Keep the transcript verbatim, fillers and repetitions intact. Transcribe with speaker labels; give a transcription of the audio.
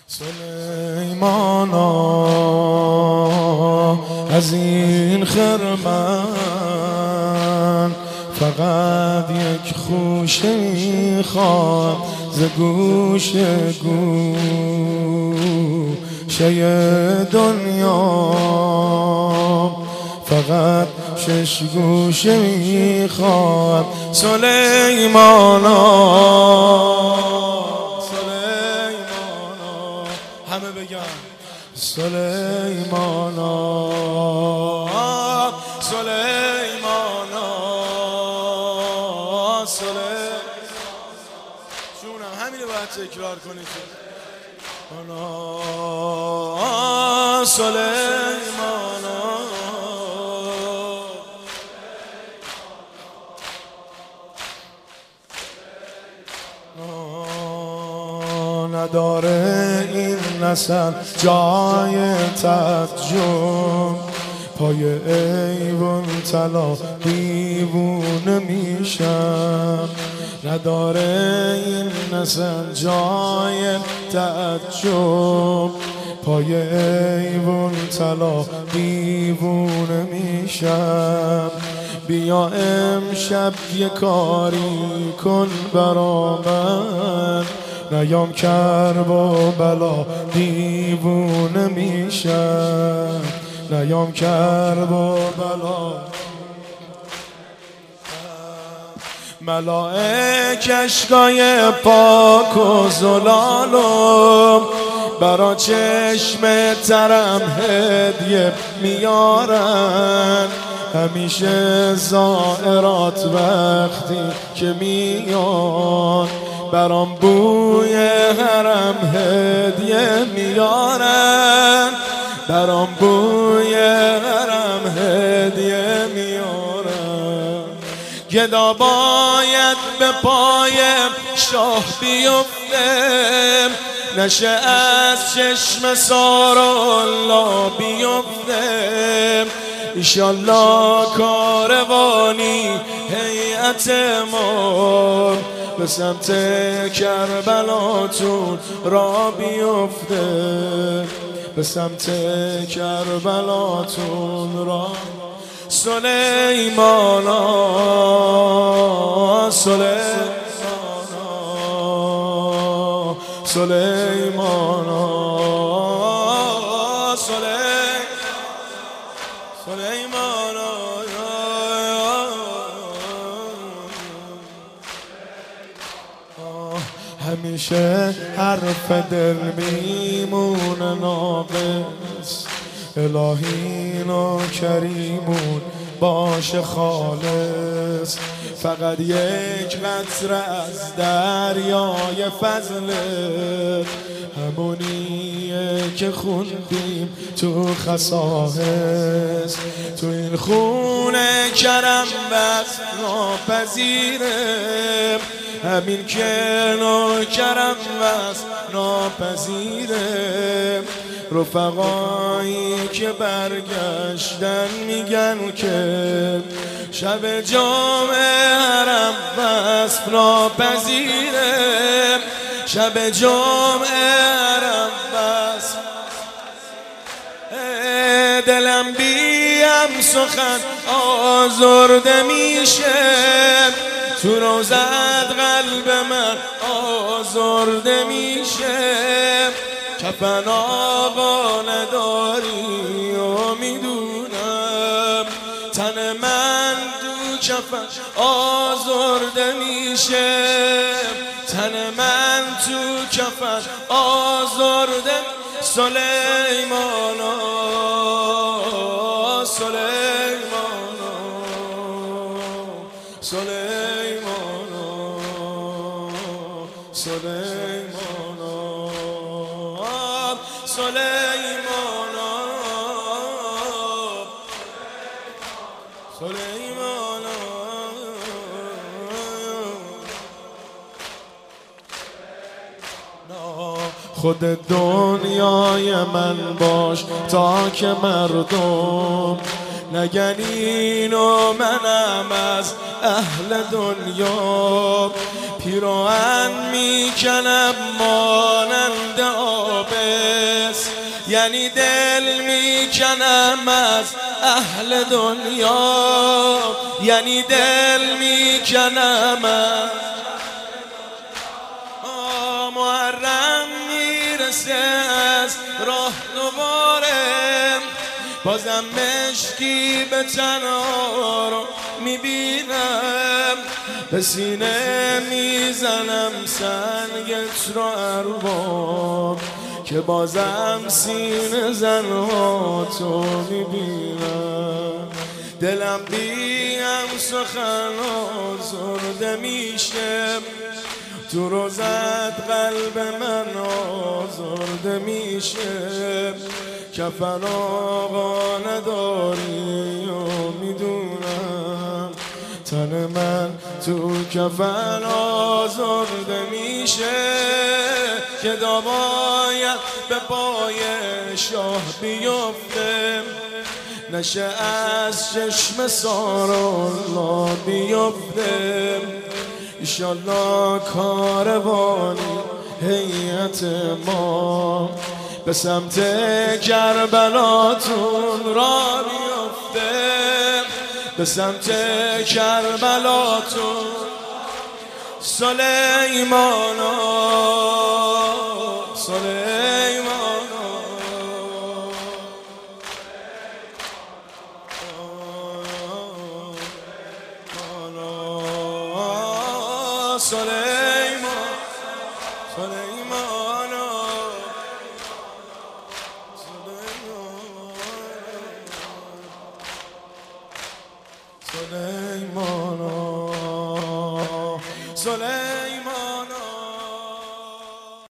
Speaker 1: سلیمانا از این خرمن فقط یک خوشه میخوام ز گوش گوشه دنیا، فقط شش گوشه میخوام سلیمانا. سلیمانا همه بگن سلیمانا سلیمانا سلیمانا. جونم همینو باید تکرار کنید. سلیمانا نداره این نسل جای تعجب، پای ایوان طلا دیوونه میشم. نداره این نسل جای تعجب، پای ایوان طلا دیوونه میشم. بیا امشب یه کاری کن برا من، نیام کربلا دیوونه میشم. نیام کربلا ملائک اشکای پاک و زلالم برا چشم ترم هدیه میارن. همیشه زائرات وقتی که میان برام بوی حرم هدیه میارن. برام بوی حرم هدیه میارن. گدا باید به پای شاه بیفته، نشه از چشم سارالله بیفته. ایشالله کاروانی هیئت ما به سمت کربلاتون را بیفته. به سمت کربلاتون را سلیمانا سلیمانا سلیمانا سلیمانا همیشه حرف دل میمونه ناقص. الهی ناکریمون باشه خالص. فقط یک قطره از دریای فضلت، همونیه که خوندیم تو خصائص. تو این خونه کرم بس ناپذیره، همین که ناکرم بس ناپذیره. رفقایی که برگشتن میگن که شب جمعه حرم بس ناپذیره. شب جمعه حرم بس دلم بیم سخن آزرده میشه. تو روزت قلب من آزرده میشه. کفن آقا نداری و میدونم، تن من تو کفن آزرده میشه. تن من تو کفن آزرده. سلیمانا سلیمانا سلیمانا سلیمانا سلیمانا سلیمانا. خود دنیای من باش تا که مردم نگن اینو منم از اهل دنیا. پیراهن میکنم مانند آبس، یعنی دل میکنم از اهل دنیا، یعنی دل میکنم از محرم میرسه از راه دوباره، بازم مشکی به تنها رو میبینم، به سینه میزنم سنگت رو ارباب، که بازم سینه زنها تو میبینم. دلم بیم سخن آزرده میشه، تو روزت قلب من آزرده میشه، کفن آقا نداری و میدونم، تن من تو کفن آزرده میشه، که باید به پای شاه بیفته، نشه از چشم سارالله بیفته، ایشالله کاروانی هیئت ما به سمت کربلاتون را بیفته، به سمت کربلاتون. سلیمانا سلیمانا سلیمان سلیمان